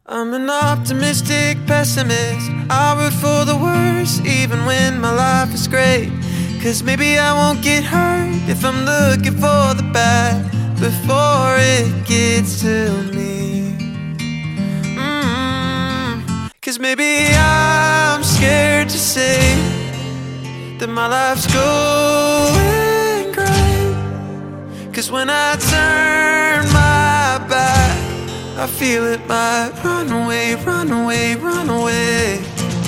I'm an optimistic pessimist. I root for the worst, even when my life is great. 'Cause maybe I won't get hurt if I'm looking for the bad before it gets to me. 'Cause maybe I'm scared to say that my life's going great. 'Cause when I turn my back, I feel it might run away, run away, run away.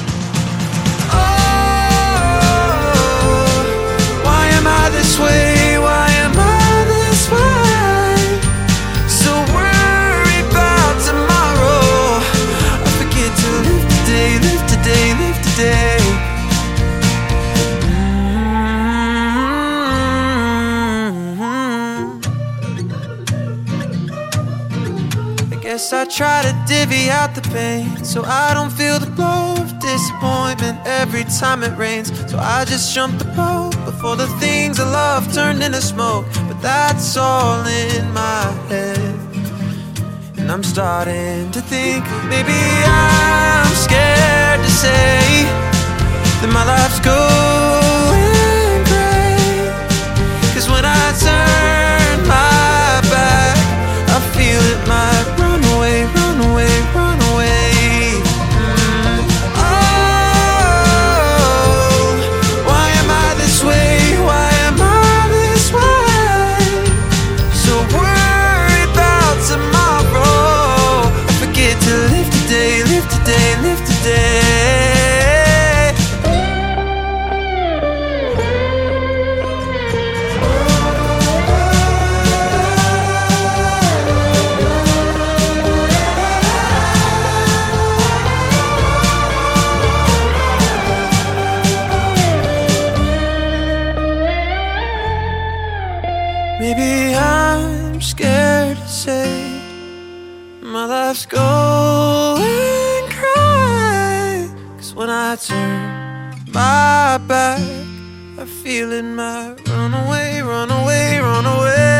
Oh, why am I this way? Why am I this way? So worried about tomorrow, I forget to live today, live today, live today. Guess I try to divvy out the pain so I don't feel the blow of disappointment every time it rains. So I just jump the boat before the things I love turn into smoke. But that's all in my head, and I'm starting to think maybe I'm scared to say that my life's going great. 'Cause when I turn my back, I feel it might run away, run away, run away. Oh, why am I this way? Why am I this way? So worried about tomorrow, I forget to live today, live today, live today. Maybe I'm scared to say my life's going cry. 'Cause when I turn my back, I feel it might run away, run away, run away.